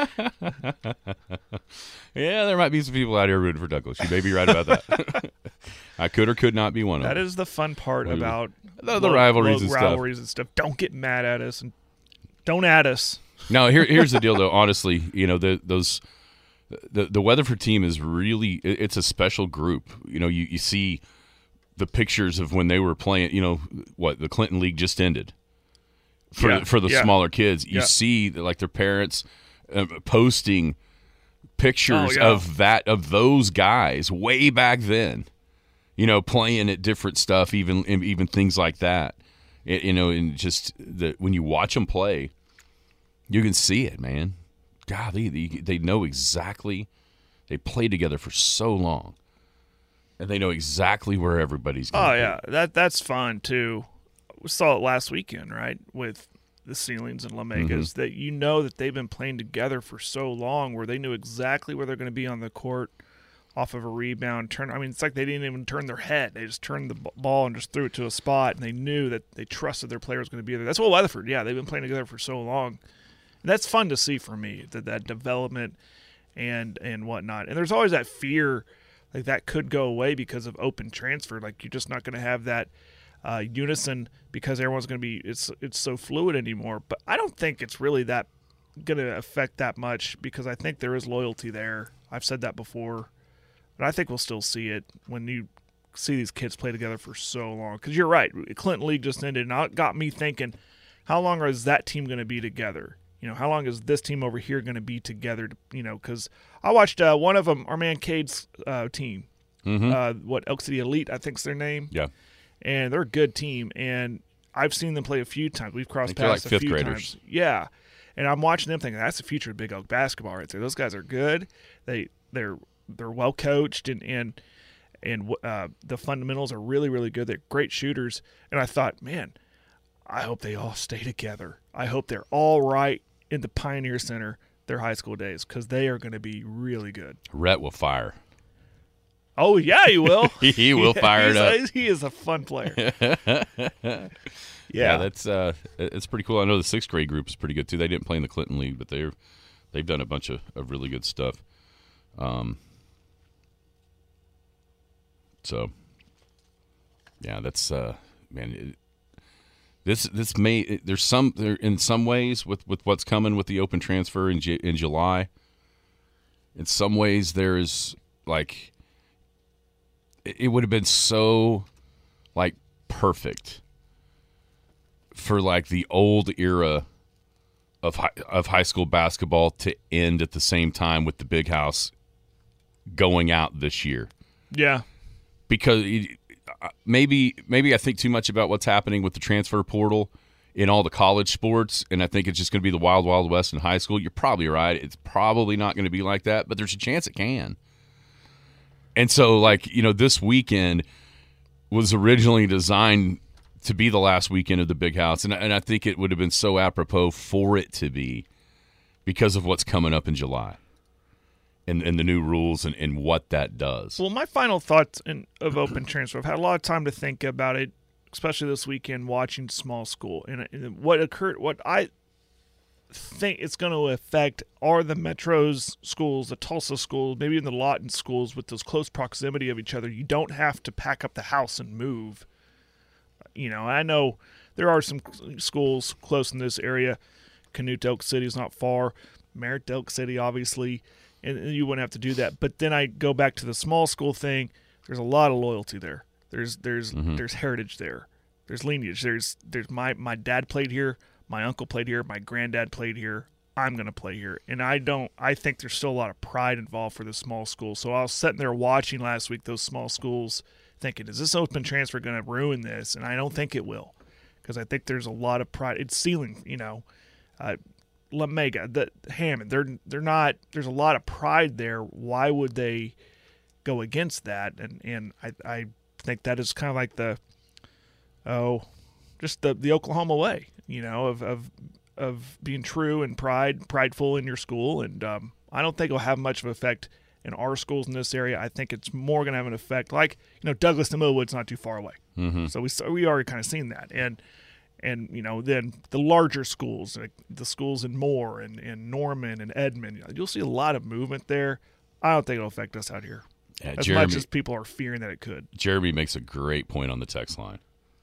Yeah, there might be some people out here rooting for Douglas. You may be right about that. I could or could not be one of them. That is the fun part about the rivalries and stuff. Don't get mad at us and don't add us. No, here's the deal, though. Honestly, the Weatherford team is really – it's a special group. You see the pictures of when they were playing – the Clinton League just ended for the smaller kids. You see, like, their parents posting pictures of those guys way back then, playing at different stuff, even things like that. And just when you watch them play, you can see it, man. God, they know exactly. They played together for so long, and they know exactly where everybody's going. Oh yeah, that's fun too. We saw it last weekend, right, with the Ceilings and Lamegas. That that they've been playing together for so long, where they knew exactly where they're going to be on the court, off of a rebound turn. I mean, it's like they didn't even turn their head; they just turned the ball and just threw it to a spot, and they knew that they trusted their player was going to be there. That's what Weatherford. Yeah, they've been playing together for so long. That's fun to see for me, that development and whatnot. And there's always that fear, like that could go away because of open transfer. Like you're just not going to have that unison because everyone's going to be it's so fluid anymore. But I don't think it's really that going to affect that much because I think there is loyalty there. I've said that before, but I think we'll still see it when you see these kids play together for so long. Because you're right, Clinton League just ended, and it got me thinking, how long is that team going to be together? How long is this team over here going to be together? Because I watched one of them, our man Cade's team. Elk City Elite, I think's their name. Yeah. And they're a good team, and I've seen them play a few times. We've crossed paths like a few graders. times. Yeah. And I'm watching them thinking, that's the future of Big Oak basketball right there. Those guys are good. They're well coached, and the fundamentals are really, really good. They're great shooters. And I thought, man, I hope they all stay together. I hope they're all right in the Pioneer Center their high school days because they are going to be really good. Rhett will fire. Oh, yeah, he will. He will fire it up. He is a fun player. Yeah, that's it's pretty cool. I know the 6th grade group is pretty good, too. They didn't play in the Clinton League, but they've done a bunch of really good stuff. So, yeah, that's man. This may there's in some ways with what's coming with the open transfer in July. In some ways, there's like it would have been so like perfect for like the old era of high school basketball to end at the same time with the Big House going out this year. Yeah, because. Maybe I think too much about what's happening with the transfer portal in all the college sports, and I think it's just going to be the wild, wild west in high school. You're probably right. It's probably not going to be like that, but there's a chance it can. And so, like, this weekend was originally designed to be the last weekend of the Big House, and I think it would have been so apropos for it to be because of what's coming up in July. And the new rules and what that does. Well, my final thoughts of open transfer, I've had a lot of time to think about it, especially this weekend watching small school. And what I think it's going to affect are the Metro's schools, the Tulsa schools, maybe even the Lawton schools with those close proximity of each other. You don't have to pack up the house and move. I know there are some schools close in this area. Canute Elk City is not far. Merritt Elk City, obviously. And you wouldn't have to do that. But then I go back to the small school thing. There's a lot of loyalty there. There's heritage there. There's lineage. There's my dad played here. My uncle played here. My granddad played here. I'm going to play here. And I think there's still a lot of pride involved for the small schools. So I was sitting there watching last week those small schools thinking, is this open transfer going to ruin this? And I don't think it will, because I think there's a lot of pride. It's ceiling, La Mega, Hammond, they're not. There's a lot of pride there. Why would they go against that? And I think that is kind of like the Oklahoma way, of being true and prideful in your school. And I don't think it'll have much of an effect in our schools in this area. I think it's more going to have an effect, like Douglas to Millwood's not too far away, so we already kind of seen that, and then the larger schools, like the schools in Moore and Norman and Edmond, you'll see a lot of movement there. I don't think it'll affect us out here as much as people are fearing that it could. Jeremy makes a great point on the text line.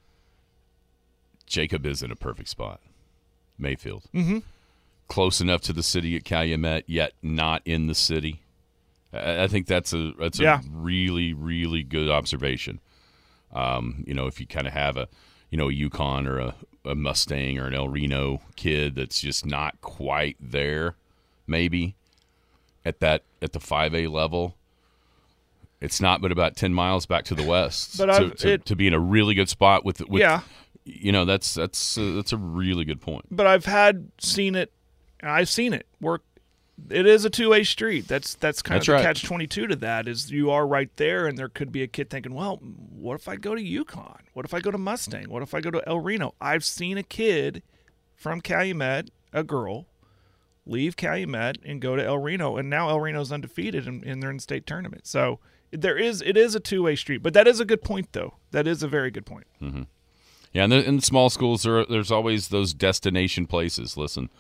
Jacob is in a perfect spot. Mayfield. Close enough to the city at Calumet, yet not in the city. I think that's a really, really good observation. If you kind of have a Yukon or a Mustang or an El Reno kid that's just not quite there, maybe at the 5A level, it's not but about 10 miles back to the west to be in a really good spot with that's a really good point. But I've seen it work. It is a two-way street. That's kind of the catch-22 to that, is you are right there, and there could be a kid thinking, well, what if I go to Yukon? What if I go to Mustang? What if I go to El Reno? I've seen a kid from Calumet, a girl, leave Calumet and go to El Reno, and now El Reno's undefeated, and they're in the state tournament. So it is a two-way street. But that is a good point, though. That is a very good point. Mm-hmm. Yeah, and in the small schools, there's always those destination places. Listen,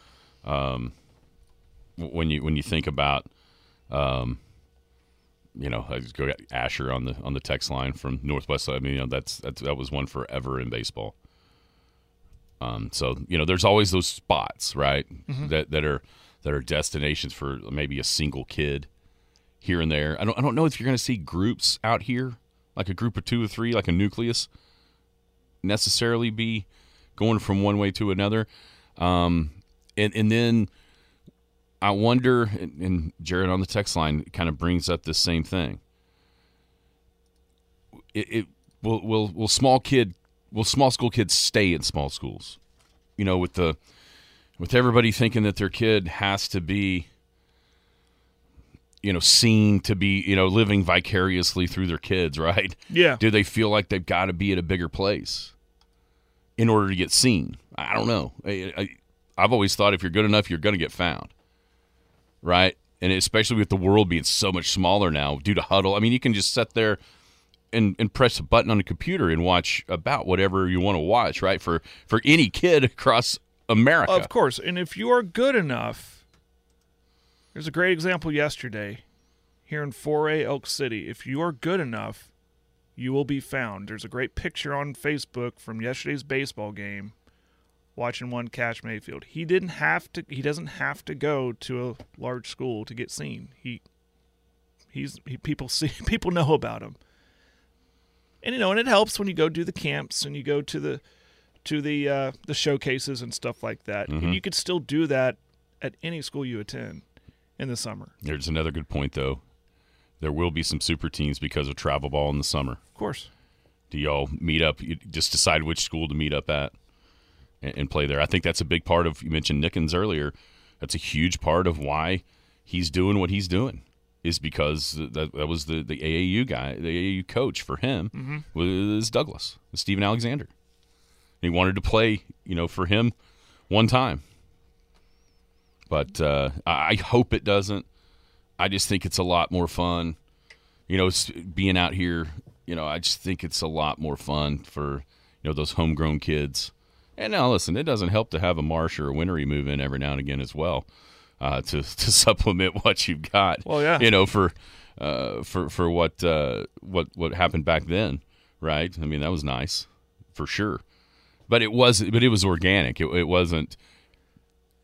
when you think about, I just go Asher on the text line from Northwest. I mean, that was one forever in baseball. So there's always those spots, right? That are destinations for maybe a single kid here and there. I don't know if you're going to see groups out here, like a group of 2 or 3, like a nucleus, necessarily be going from one way to another. And then I wonder, and Jared on the text line kind of brings up the same thing. Will small school kids stay in small schools? With everybody thinking that their kid has to be, seen to be, living vicariously through their kids, right? Yeah. Do they feel like they've got to be at a bigger place in order to get seen? I don't know. I've always thought if you're good enough, you're going to get found. Right? And especially with the world being so much smaller now due to Huddle. I mean, you can just sit there and press a button on the computer and watch about whatever you want to watch, right? For any kid across America. Of course. And if you are good enough, there's a great example yesterday here in 4A Elk City. If you are good enough, you will be found. There's a great picture on Facebook from yesterday's baseball game. Watching one catch Mayfield. He doesn't have to go to a large school to get seen. People know about him. And and it helps when you go do the camps and you go to the showcases and stuff like that. And you could still do that at any school you attend in the summer. There's another good point though. There will be some super teams because of travel ball in the summer. Of course. Do y'all meet up? You just decide which school to meet up at and play there. I think that's a big part of, you mentioned Nickens earlier, that's a huge part of why he's doing what he's doing, is because that was the AAU guy, the AAU coach for him was Douglas, Stephen Alexander. He wanted to play, for him one time. But I hope it doesn't. I just think it's a lot more fun. Being out here, I just think it's a lot more fun for, those homegrown kids. And now, listen, it doesn't help to have a Marsh or a Winery move in every now and again as well to supplement what you've got. Well, yeah. For what happened back then, right? I mean, that was nice for sure. But it was organic. It wasn't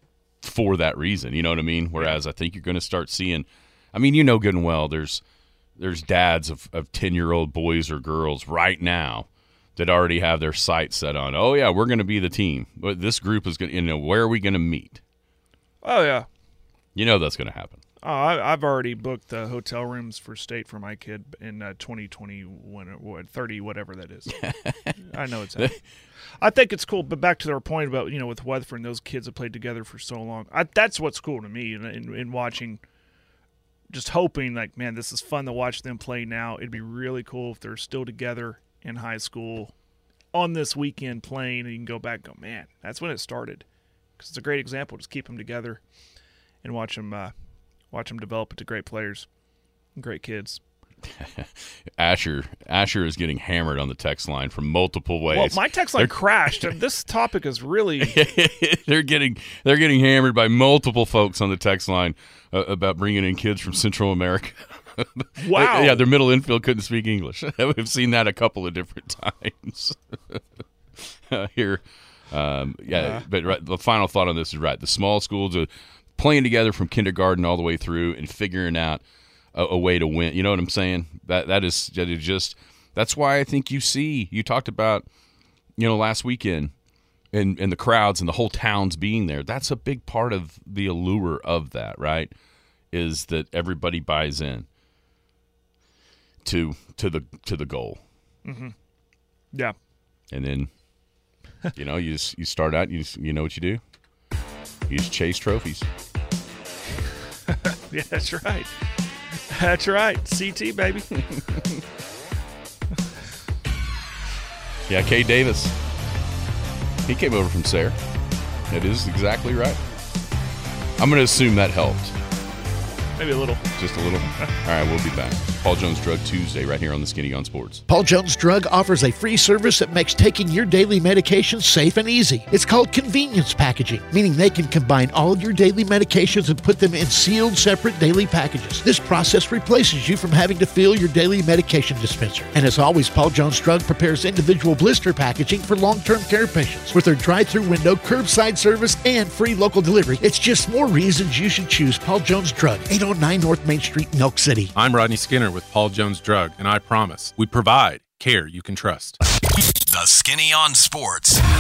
for that reason. You know what I mean? Whereas I think you're going to start seeing. I mean, good and well. There's there's dads of 10-year-old boys or girls right now that already have their sights set on, oh, yeah, we're going to be the team. But this group is going to, where are we going to meet? Oh, yeah. That's going to happen. Oh, I've already booked the hotel rooms for State for my kid in 2021 or 30, whatever that is. I know it's happening. I think it's cool, but back to their point about, with Weatherford and those kids have played together for so long. That's what's cool to me in watching, just hoping, like, man, this is fun to watch them play now. It'd be really cool if they're still together in high school on this weekend playing, and you can go back and go, man, that's when it started. Because it's a great example. Just keep them together and watch them develop into great players and great kids. Asher is getting hammered on the text line from multiple ways. Well, my text line crashed. This topic is really they're getting hammered by multiple folks on the text line about bringing in kids from Central America. Wow. Yeah, their middle infield couldn't speak English. We've seen that a couple of different times here. But right, the final thought on this is right. The small schools are playing together from kindergarten all the way through and figuring out a way to win. You know what I'm saying? That is just that's why I think you talked about last weekend and the crowds and the whole towns being there. That's a big part of the allure of that, right? Is that everybody buys in to the goal. Mm-hmm. Yeah. And then you start out, you know what you do? You just chase trophies. Yeah, that's right. That's right. CT, baby. Yeah, Kay Davis. He came over from Sayre. That is exactly right. I'm going to assume that helped. Maybe a little. Just a little? All right, we'll be back. Paul Jones Drug Tuesday right here on the Skinny on Sports. Paul Jones Drug offers a free service that makes taking your daily medications safe and easy. It's called convenience packaging, meaning they can combine all your daily medications and put them in sealed, separate daily packages. This process replaces you from having to fill your daily medication dispenser. And as always, Paul Jones Drug prepares individual blister packaging for long-term care patients. With their drive-through window, curbside service, and free local delivery, it's just more reasons you should choose Paul Jones Drug, 809 North Main Street in Elk City. I'm Rodney Skinner with Paul Jones Drug, and I promise we provide care you can trust. The Skinny on Sports. All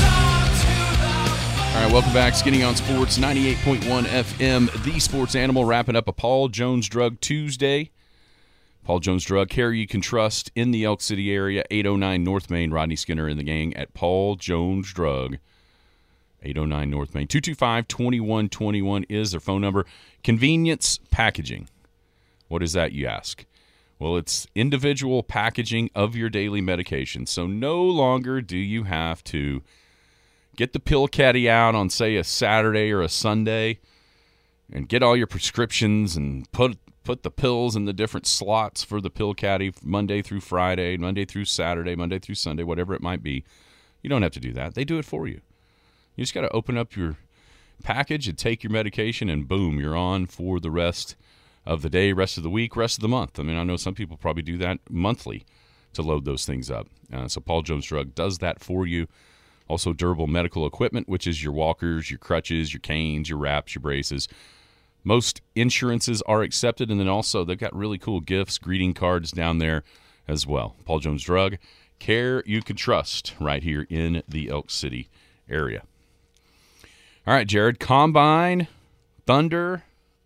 right, welcome back. Skinny on Sports, 98.1 FM, the sports animal, wrapping up a Paul Jones Drug Tuesday. Paul Jones Drug, care you can trust in the Elk City area, 809 North Main. Rodney Skinner and the gang at Paul Jones Drug, 809 North Main. 225-2121 is their phone number. Convenience packaging. What is that, you ask? Well, it's individual packaging of your daily medication. So no longer do you have to get the pill caddy out on, say, a Saturday or a Sunday and get all your prescriptions and put the pills in the different slots for the pill caddy Monday through Friday, Monday through Saturday, Monday through Sunday, whatever it might be. You don't have to do that. They do it for you. You just got to open up your package and take your medication, and boom, you're on for the rest of the day, rest of the week, rest of the month. I mean, I know some people probably do that monthly to load those things up. So Paul Jones Drug does that for you. Also, durable medical equipment, which is your walkers, your crutches, your canes, your wraps, your braces. Most insurances are accepted, and then also they've got really cool gifts, greeting cards down there as well. Paul Jones Drug, care you can trust right here in the Elk City area. All right, Jared, Combine, Thunder.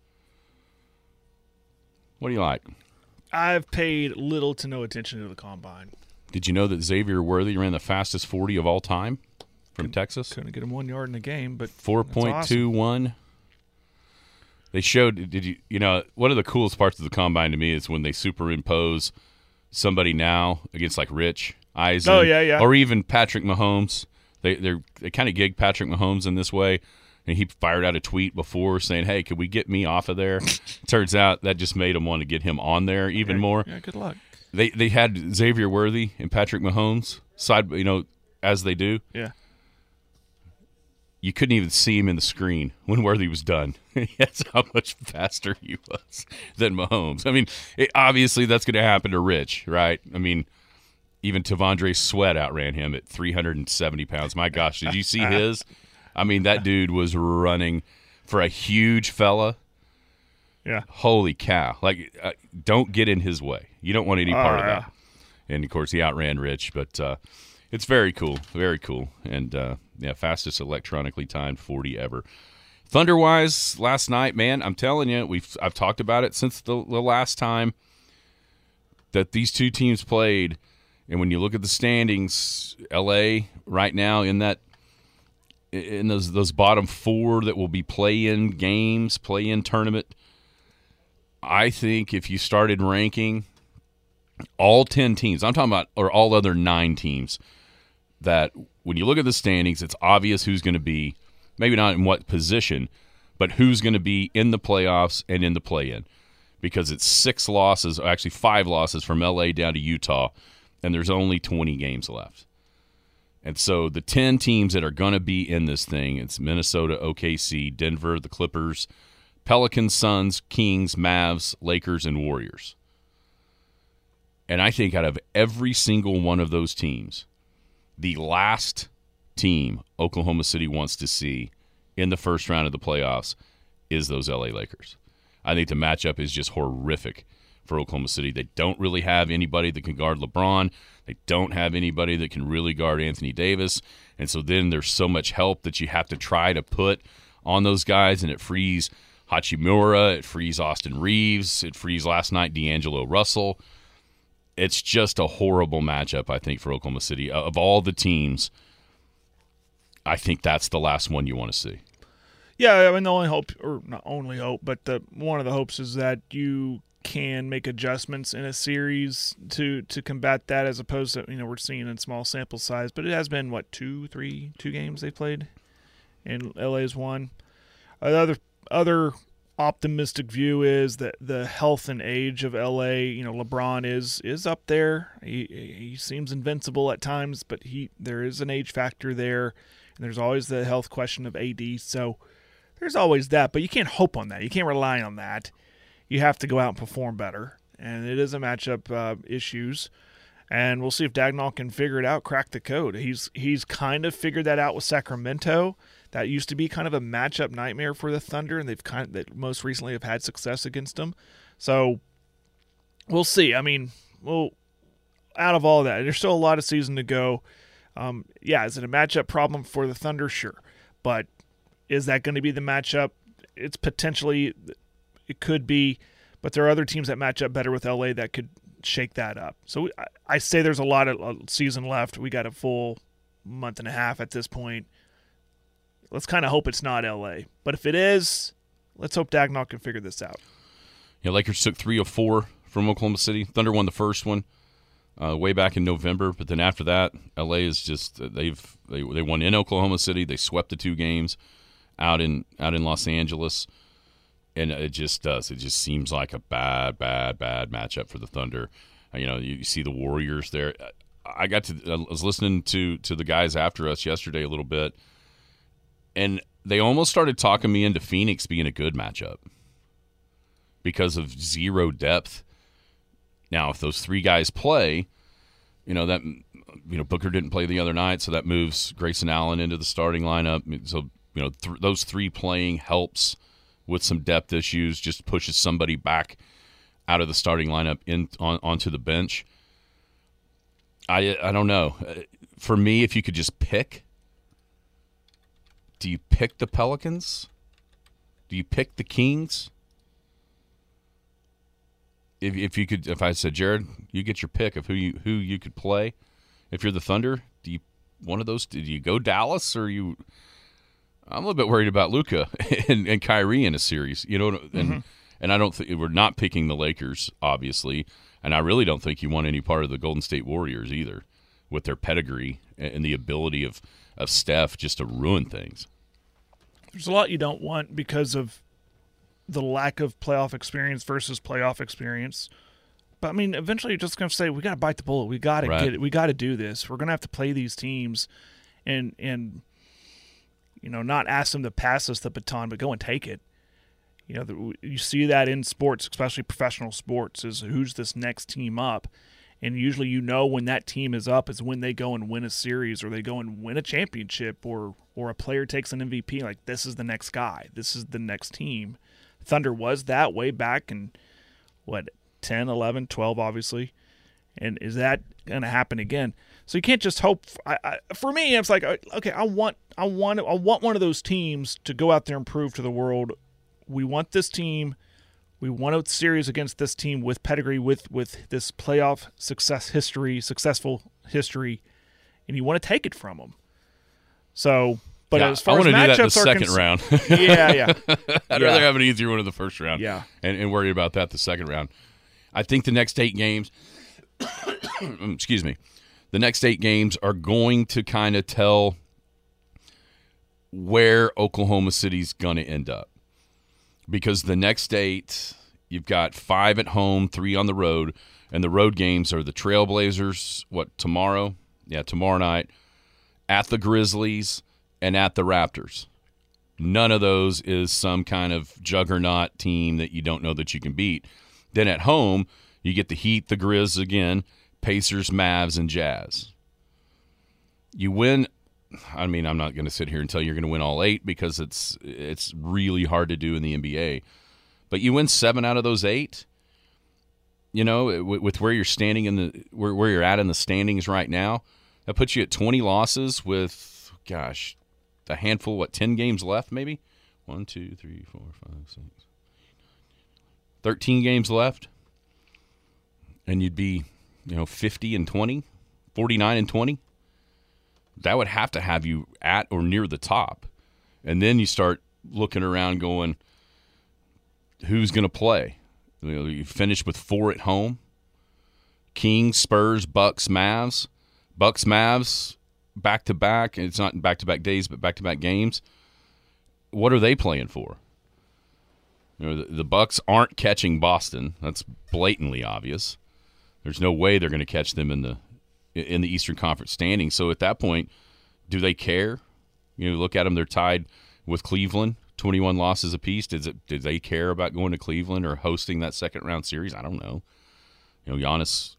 What do you like? I've paid little to no attention to the Combine. Did you know that Xavier Worthy ran the fastest 40 of all time from Texas? Couldn't get him 1 yard in the game, but 4.21. Awesome. They showed, one of the coolest parts of the Combine to me is when they superimpose somebody now against like Rich Eisen. Oh, yeah. Or even Patrick Mahomes. They kind of gig Patrick Mahomes in this way. And he fired out a tweet before saying, hey, could we get me off of there? Turns out that just made him want to get him on there even more. Yeah, good luck. They had Xavier Worthy and Patrick Mahomes side, as they do. Yeah. You couldn't even see him in the screen when Worthy was done. That's how much faster he was than Mahomes. I mean, obviously that's going to happen to Rich, right? I mean, even Tavondre Sweat outran him at 370 pounds. My gosh, did you see his? I mean, that dude was running for a huge fella. Yeah. Holy cow. Like, don't get in his way. You don't want any part of that. And, of course, he outran Rich. But it's very cool. Very cool. And, fastest electronically timed 40 ever. Thunder-wise, last night, man, I'm telling you, I've talked about it since the last time that these two teams played. And when you look at the standings, L.A. right now in those bottom four that will be play-in games, play-in tournament, I think if you started ranking all 10 teams, I'm talking about, or all other 9 teams, that when you look at the standings, it's obvious who's going to be, maybe not in what position, but who's going to be in the playoffs and in the play-in. Because it's 6 losses, actually 5 losses from L.A. down to Utah, and there's only 20 games left. And so the 10 teams that are going to be in this thing, it's Minnesota, OKC, Denver, the Clippers, Pelicans, Suns, Kings, Mavs, Lakers, and Warriors. And I think out of every single one of those teams, the last team Oklahoma City wants to see in the first round of the playoffs is those LA Lakers. I think the matchup is just horrific for Oklahoma City. They don't really have anybody that can guard LeBron. They don't have anybody that can really guard Anthony Davis. And so then there's so much help that you have to try to put on those guys, and it frees Hachimura, it frees Austin Reeves, it frees last night D'Angelo Russell. It's just a horrible matchup, I think, for Oklahoma City. Of all the teams, I think that's the last one you want to see. Yeah, I mean, the only hope, or not only hope, but one of the hopes is that you can make adjustments in a series to combat that, as opposed to, we're seeing in small sample size. But it has been, two games they played, and LA's won. Other optimistic view is that the health and age of LA, LeBron is up there. He seems invincible at times, but there is an age factor there, and there's always the health question of AD. So there's always that, but you can't hope on that. You can't rely on that. You have to go out and perform better, and it is a matchup issues. And we'll see if Daigneault can figure it out, crack the code. He's kind of figured that out with Sacramento. That used to be kind of a matchup nightmare for the Thunder, and they most recently have had success against them. So we'll see. I mean, out of all that, there's still a lot of season to go. Is it a matchup problem for the Thunder? Sure. But is that going to be the matchup? It's potentially, it could be, but there are other teams that match up better with LA that could shake that up. So I say there's a lot of season left. We got a full month and a half at this point. Let's kind of hope it's not LA. But if it is, let's hope Daigneault can figure this out. Yeah, Lakers took 3 of 4 from Oklahoma City. Thunder won the first one way back in November, but then after that, LA is just they won in Oklahoma City. They swept the 2 games out in Los Angeles, and it just seems like a bad matchup for the Thunder. You see the Warriors there. I was listening to the guys after us yesterday a little bit, and they almost started talking me into Phoenix being a good matchup because of zero depth. Now, if those 3 guys play, Booker didn't play the other night, so that moves Grayson Allen into the starting lineup. So, those 3 playing helps with some depth issues, just pushes somebody back out of the starting lineup onto the bench. I don't know. For me, if you could just pick, do you pick the Pelicans? Do you pick the Kings? If I said, Jared, you get your pick of who you could play. If you're the Thunder, do you go Dallas, or you? I'm a little bit worried about Luka and Kyrie in a series, and I don't think we're not picking the Lakers, obviously, and I really don't think you want any part of the Golden State Warriors either, with their pedigree and the ability of Steph just to ruin things. There's a lot you don't want because of the lack of playoff experience versus playoff experience. But, I mean, eventually you're just going to say, we got to bite the bullet. We got to get it. We got to do this. We're going to have to play these teams and not ask them to pass us the baton, but go and take it. You see that in sports, especially professional sports, is who's this next team up. And usually when that team is up is when they go and win a series, or they go and win a championship, or a player takes an MVP. Like, this is the next guy. This is the next team. Thunder was that way back in, 10, 11, 12, obviously. And is that going to happen again? So you can't just hope. For me, it's like, okay, I want one of those teams to go out there and prove to the world, we want this team. We want a series against this team with pedigree, with this playoff successful history, and you want to take it from them. So, but as far as matchups I want to do that in the second round. Yeah. I'd rather have an easier one in the first round. Yeah, and worry about that the second round. I think the next 8 games, excuse me, the next 8 games are going to kind of tell where Oklahoma City's going to end up. Because the next 8, you've got 5 at home, 3 on the road, and the road games are the Trailblazers, tomorrow? Yeah, tomorrow night, at the Grizzlies, and at the Raptors. None of those is some kind of juggernaut team that you don't know that you can beat. Then at home, you get the Heat, the Grizz again, Pacers, Mavs, and Jazz. You win. I mean, I'm not going to sit here and tell you you're going to win all 8 because it's really hard to do in the NBA. But you win 7 out of those 8. You know, with where you're standing where you're at in the standings right now, that puts you at 20 losses with, a handful. 10 games left, maybe 1, 2, 3, 4, 5, 6, 13 games left, and you'd be, 50-20, 49-20. That would have to have you at or near the top. And then you start looking around going, who's going to play? You finish with 4 at home. Kings, Spurs, Bucks, Mavs. Bucks, Mavs, back-to-back. It's not back-to-back days, but back-to-back games. What are they playing for? The Bucks aren't catching Boston. That's blatantly obvious. There's no way they're going to catch them in the Eastern Conference standings. So at that point, do they care? Look at them. They're tied with Cleveland, 21 losses apiece. Did they care about going to Cleveland or hosting that second-round series? I don't know. Giannis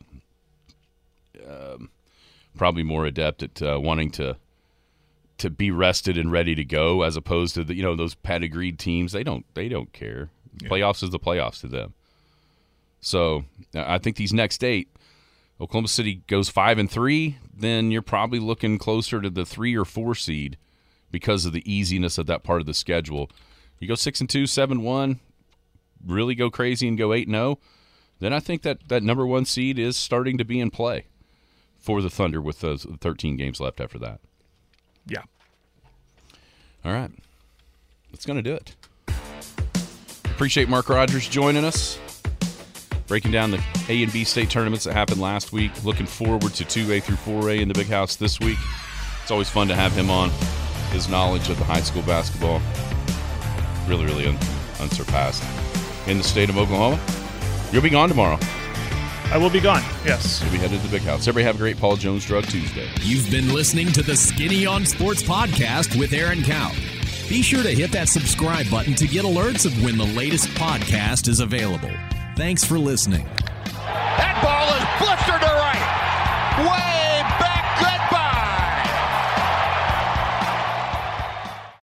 probably more adept at wanting to be rested and ready to go, as opposed to those pedigreed teams. They don't care. Yeah. Playoffs is the playoffs to them. So I think these next 8, Oklahoma City goes 5-3, then you're probably looking closer to the 3 or 4 seed because of the easiness of that part of the schedule. You go 6-2, 7-1, really go crazy and go 8-0, then I think that number 1 seed is starting to be in play for the Thunder with those 13 games left after that. Yeah. All right. That's going to do it. Appreciate Mark Rogers joining us, breaking down the A and B state tournaments that happened last week. Looking forward to 2A through 4A in the Big House this week. It's always fun to have him on. His knowledge of the high school basketball, really, really unsurpassed in the state of Oklahoma. You'll be gone tomorrow. I will be gone, yes. You'll be headed to the Big House. Everybody have a great Paul Jones Drug Tuesday. You've been listening to the Skinny on Sports podcast with Aaron Cow. Be sure to hit that subscribe button to get alerts of when the latest podcast is available. Thanks for listening. That ball is blistered to right. Way